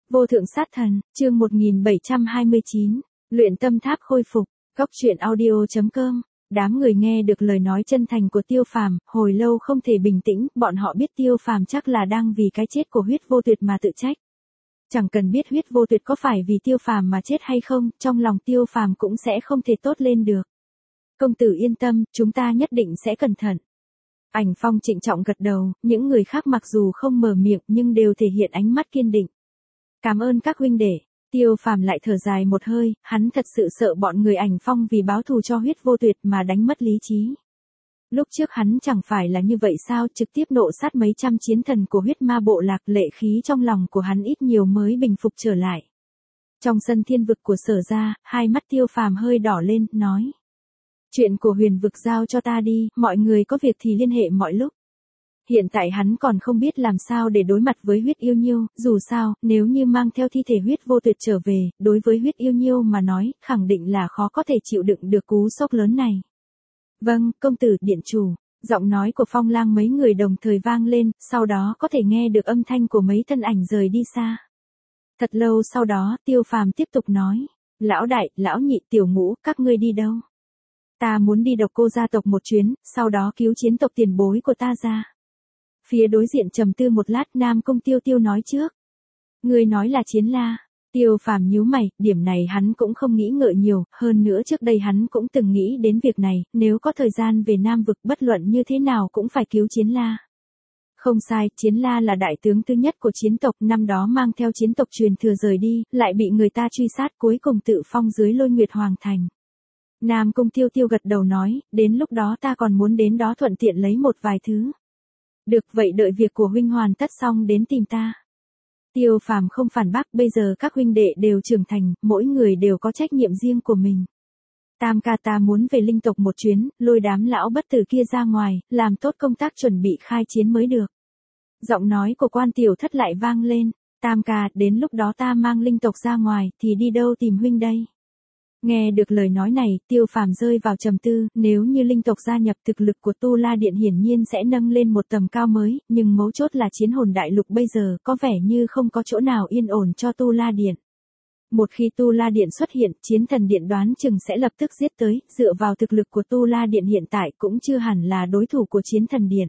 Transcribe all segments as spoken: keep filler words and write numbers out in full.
Vô thượng sát thần, chương một nghìn bảy trăm hai mươi chín, luyện tâm tháp khôi phục, góc truyện audio chấm com. Đám người nghe được lời nói chân thành của Tiêu Phàm, hồi lâu không thể bình tĩnh, bọn họ biết Tiêu Phàm chắc là đang vì cái chết của Huyết Vô Tuyệt mà tự trách. Chẳng cần biết Huyết Vô Tuyệt có phải vì Tiêu Phàm mà chết hay không, trong lòng Tiêu Phàm cũng sẽ không thể tốt lên được. Công tử yên tâm, chúng ta nhất định sẽ cẩn thận. Ảnh Phong trịnh trọng gật đầu, những người khác mặc dù không mở miệng nhưng đều thể hiện ánh mắt kiên định. Cảm ơn các huynh đệ. Tiêu Phàm lại thở dài một hơi, hắn thật sự sợ bọn người Ảnh Phong vì báo thù cho Huyết Vô Tuyệt mà đánh mất lý trí. Lúc trước hắn chẳng phải là như vậy sao, trực tiếp nộ sát mấy trăm chiến thần của huyết ma bộ lạc, lệ khí trong lòng của hắn ít nhiều mới bình phục trở lại. Trong sân thiên vực của Sở gia, hai mắt Tiêu Phàm hơi đỏ lên, nói. Chuyện của huyền vực giao cho ta đi, mọi người có việc thì liên hệ mọi lúc. Hiện tại hắn còn không biết làm sao để đối mặt với Huyết Yêu Nhiêu, dù sao, nếu như mang theo thi thể Huyết Vô Tuyệt trở về, đối với Huyết Yêu Nhiêu mà nói, khẳng định là khó có thể chịu đựng được cú sốc lớn này. Vâng, công tử, điện chủ. Giọng nói của Phong Lang mấy người đồng thời vang lên, sau đó có thể nghe được âm thanh của mấy thân ảnh rời đi xa. Thật lâu sau đó, Tiêu Phàm tiếp tục nói. Lão đại, lão nhị, tiểu ngũ, các ngươi đi đâu? Ta muốn đi Độc Cô gia tộc một chuyến, sau đó cứu chiến tộc tiền bối của ta ra. Phía đối diện trầm tư một lát, Nam Cung Tiêu Tiêu nói trước. Ngươi nói là Chiến La. Tiêu Phàm nhíu mày, điểm này hắn cũng không nghĩ ngợi nhiều, hơn nữa trước đây hắn cũng từng nghĩ đến việc này, nếu có thời gian về Nam vực bất luận như thế nào cũng phải cứu Chiến La. Không sai, Chiến La là đại tướng thứ nhất của chiến tộc, năm đó mang theo chiến tộc truyền thừa rời đi, lại bị người ta truy sát, cuối cùng tự phong dưới Lôi Nguyệt Hoàng thành. Nam Cung Tiêu Tiêu gật đầu nói, đến lúc đó ta còn muốn đến đó thuận tiện lấy một vài thứ. Được, vậy đợi việc của huynh hoàn tất xong đến tìm ta. Tiêu Phàm không phản bác, bây giờ các huynh đệ đều trưởng thành, mỗi người đều có trách nhiệm riêng của mình. Tam ca, ta muốn về linh tộc một chuyến, lôi đám lão bất tử kia ra ngoài, làm tốt công tác chuẩn bị khai chiến mới được. Giọng nói của Quan Tiểu Thất lại vang lên, Tam ca, đến lúc đó ta mang linh tộc ra ngoài, thì đi đâu tìm huynh đây? Nghe được lời nói này, Tiêu Phàm rơi vào trầm tư, nếu như linh tộc gia nhập, thực lực của Tu La Điện hiển nhiên sẽ nâng lên một tầm cao mới, nhưng mấu chốt là chiến hồn đại lục bây giờ có vẻ như không có chỗ nào yên ổn cho Tu La Điện. Một khi Tu La Điện xuất hiện, Chiến Thần Điện đoán chừng sẽ lập tức giết tới, dựa vào thực lực của Tu La Điện hiện tại cũng chưa hẳn là đối thủ của Chiến Thần Điện.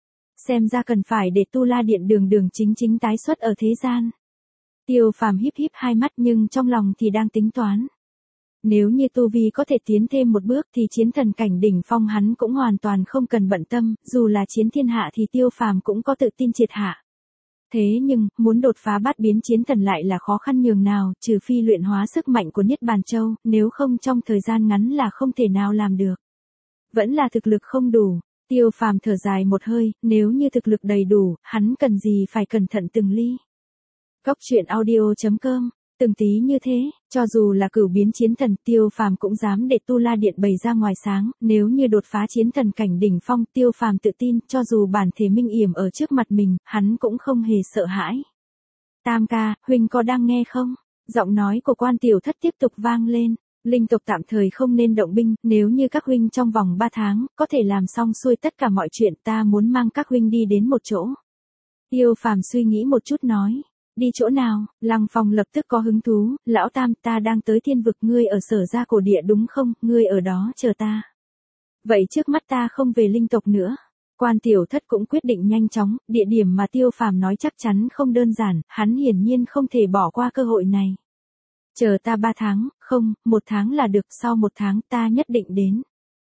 Xem ra cần phải để Tu La Điện đường đường chính chính tái xuất ở thế gian. Tiêu Phàm híp híp hai mắt nhưng trong lòng thì đang tính toán. Nếu như tu vi có thể tiến thêm một bước thì chiến thần cảnh đỉnh phong hắn cũng hoàn toàn không cần bận tâm, dù là chiến thiên hạ thì Tiêu Phàm cũng có tự tin triệt hạ. Thế nhưng, muốn đột phá bát biến chiến thần lại là khó khăn nhường nào, trừ phi luyện hóa sức mạnh của Niết Bàn Châu, nếu không trong thời gian ngắn là không thể nào làm được. Vẫn là thực lực không đủ. Tiêu Phàm thở dài một hơi, nếu như thực lực đầy đủ, hắn cần gì phải cẩn thận từng ly. Góc truyện audio chấm com. Từng tí như thế, cho dù là cửu biến chiến thần, Tiêu Phàm cũng dám để Tu La Điện bày ra ngoài sáng, nếu như đột phá chiến thần cảnh đỉnh phong, Tiêu Phàm tự tin, cho dù bản thể minh yểm ở trước mặt mình, hắn cũng không hề sợ hãi. Tam ca, huynh có đang nghe không? Giọng nói của Quan Tiểu Thất tiếp tục vang lên. Linh tộc tạm thời không nên động binh, nếu như các huynh trong vòng ba tháng, có thể làm xong xuôi tất cả mọi chuyện, ta muốn mang các huynh đi đến một chỗ. Tiêu Phàm suy nghĩ một chút nói. Đi chỗ nào? Lăng Phong lập tức có hứng thú, lão Tam, ta đang tới thiên vực, ngươi ở Sở gia cổ địa đúng không, ngươi ở đó chờ ta. Vậy trước mắt ta không về linh tộc nữa. Quan Tiểu Thất cũng quyết định nhanh chóng, địa điểm mà Tiêu Phàm nói chắc chắn không đơn giản, hắn hiển nhiên không thể bỏ qua cơ hội này. Chờ ta ba tháng, không, một tháng là được, sau một tháng ta nhất định đến.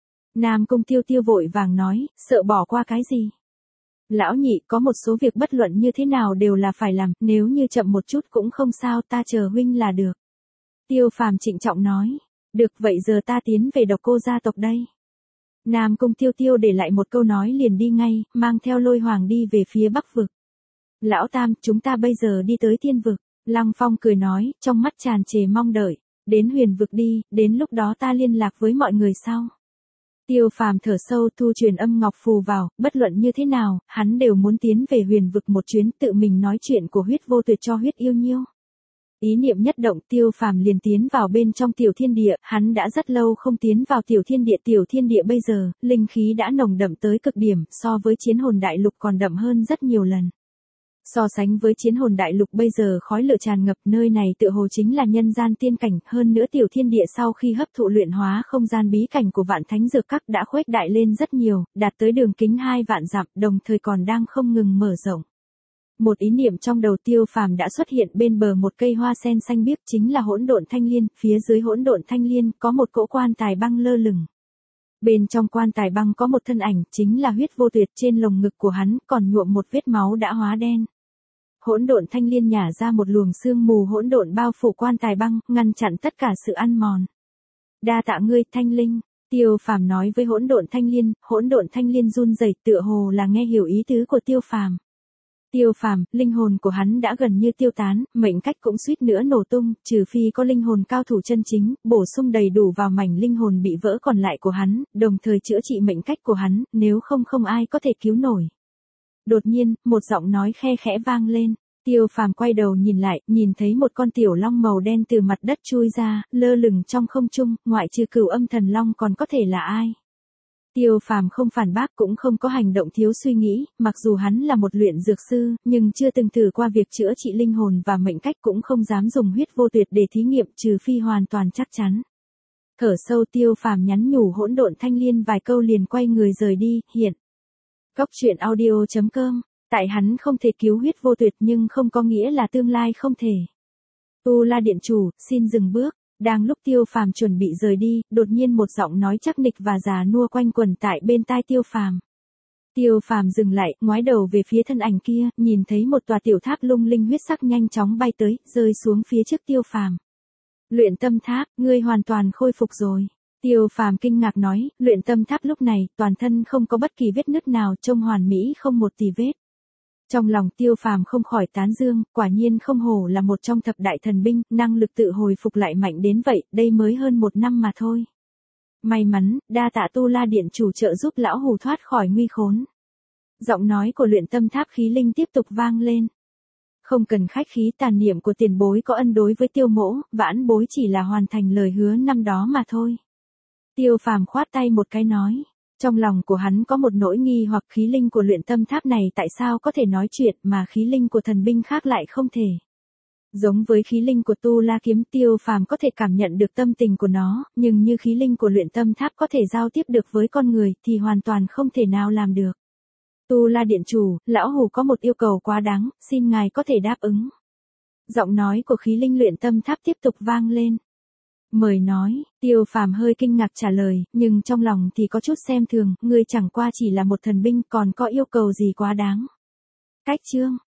Nam Cung Tiêu Tiêu vội vàng nói, sợ bỏ qua cái gì? Lão nhị, có một số việc bất luận như thế nào đều là phải làm, nếu như chậm một chút cũng không sao, ta chờ huynh là được. Tiêu Phàm trịnh trọng nói, được, vậy giờ ta tiến về Độc Cô gia tộc đây. Nam Cung Tiêu Tiêu để lại một câu nói liền đi ngay, mang theo Lôi Hoàng đi về phía Bắc vực. Lão Tam, chúng ta bây giờ đi tới Thiên vực. Lăng Phong cười nói, trong mắt tràn trề mong đợi, đến huyền vực đi, đến lúc đó ta liên lạc với mọi người sau. Tiêu Phàm thở sâu, thu truyền âm ngọc phù vào, bất luận như thế nào, hắn đều muốn tiến về huyền vực một chuyến, tự mình nói chuyện của Huyết Vô Tuyệt cho Huyết Yêu Nhiêu. Ý niệm nhất động, Tiêu Phàm liền tiến vào bên trong tiểu thiên địa, hắn đã rất lâu không tiến vào tiểu thiên địa, tiểu thiên địa bây giờ, linh khí đã nồng đậm tới cực điểm, so với chiến hồn đại lục còn đậm hơn rất nhiều lần. So sánh với chiến hồn đại lục bây giờ khói lửa tràn ngập, nơi này tựa hồ chính là nhân gian tiên cảnh, hơn nữa tiểu thiên địa sau khi hấp thụ luyện hóa không gian bí cảnh của Vạn Thánh Dược Các đã khuếch đại lên rất nhiều, đạt tới đường kính hai vạn dặm, đồng thời còn đang không ngừng mở rộng. Một ý niệm trong đầu Tiêu Phàm đã xuất hiện bên bờ một cây hoa sen xanh biếc, chính là hỗn độn thanh liên, phía dưới hỗn độn thanh liên có một cỗ quan tài băng lơ lửng. Bên trong quan tài băng có một thân ảnh, chính là Huyết Vô Tuyệt, trên lồng ngực của hắn còn nhuộm một vết máu đã hóa đen. Hỗn độn thanh liên nhả ra một luồng sương mù hỗn độn bao phủ quan tài băng, ngăn chặn tất cả sự ăn mòn. Đa tạ ngươi, thanh linh, Tiêu Phàm nói với hỗn độn thanh liên, hỗn độn thanh liên run rẩy tựa hồ là nghe hiểu ý tứ của Tiêu Phàm. Tiêu Phàm, linh hồn của hắn đã gần như tiêu tán, mệnh cách cũng suýt nữa nổ tung, trừ phi có linh hồn cao thủ chân chính, bổ sung đầy đủ vào mảnh linh hồn bị vỡ còn lại của hắn, đồng thời chữa trị mệnh cách của hắn, nếu không không ai có thể cứu nổi. Đột nhiên, một giọng nói khe khẽ vang lên. Tiêu Phàm quay đầu nhìn lại, nhìn thấy một con tiểu long màu đen từ mặt đất chui ra, lơ lửng trong không trung, ngoại trừ Cửu Âm Thần Long còn có thể là ai? Tiêu Phàm không phản bác cũng không có hành động thiếu suy nghĩ, mặc dù hắn là một luyện dược sư, nhưng chưa từng thử qua việc chữa trị linh hồn và mệnh cách, cũng không dám dùng Huyết Vô Tuyệt để thí nghiệm, trừ phi hoàn toàn chắc chắn. Thở sâu, Tiêu Phàm nhắn nhủ hỗn độn thanh liên vài câu liền quay người rời đi. Hiện Góc truyện audio chấm com. Tại hắn không thể cứu Huyết Vô Tuyệt nhưng không có nghĩa là tương lai không thể. Tu La Điện Chủ, xin dừng bước. Đang lúc Tiêu Phàm chuẩn bị rời đi, đột nhiên một giọng nói chắc nịch và già nua quanh quẩn tại bên tai Tiêu Phàm. Tiêu Phàm dừng lại, ngoái đầu về phía thân ảnh kia, nhìn thấy một tòa tiểu tháp lung linh huyết sắc nhanh chóng bay tới, rơi xuống phía trước Tiêu Phàm. Luyện Tâm Tháp, ngươi hoàn toàn khôi phục rồi. Tiêu Phàm kinh ngạc nói, Luyện Tâm Tháp lúc này, toàn thân không có bất kỳ vết nứt nào, trông hoàn mỹ không một tì vết. Trong lòng Tiêu Phàm không khỏi tán dương, quả nhiên không hổ là một trong thập đại thần binh, năng lực tự hồi phục lại mạnh đến vậy, đây mới hơn một năm mà thôi. May mắn, đa tạ Tu La Điện Chủ trợ giúp lão hù thoát khỏi nguy khốn. Giọng nói của Luyện Tâm Tháp khí linh tiếp tục vang lên. Không cần khách khí, tàn niệm của tiền bối có ân đối với Tiêu mỗ, vãn bối chỉ là hoàn thành lời hứa năm đó mà thôi. Tiêu Phàm khoát tay một cái nói. Trong lòng của hắn có một nỗi nghi hoặc, khí linh của Luyện Tâm Tháp này tại sao có thể nói chuyện mà khí linh của thần binh khác lại không thể. Giống với khí linh của Tu La Kiếm, Tiêu Phàm có thể cảm nhận được tâm tình của nó, nhưng như khí linh của Luyện Tâm Tháp có thể giao tiếp được với con người thì hoàn toàn không thể nào làm được. Tu La Điện Chủ, lão hù có một yêu cầu quá đáng, xin ngài có thể đáp ứng. Giọng nói của khí linh Luyện Tâm Tháp tiếp tục vang lên. Mời nói, Tiêu Phàm hơi kinh ngạc trả lời, nhưng trong lòng thì có chút xem thường, ngươi chẳng qua chỉ là một thần binh, còn có yêu cầu gì quá đáng. Cách chương,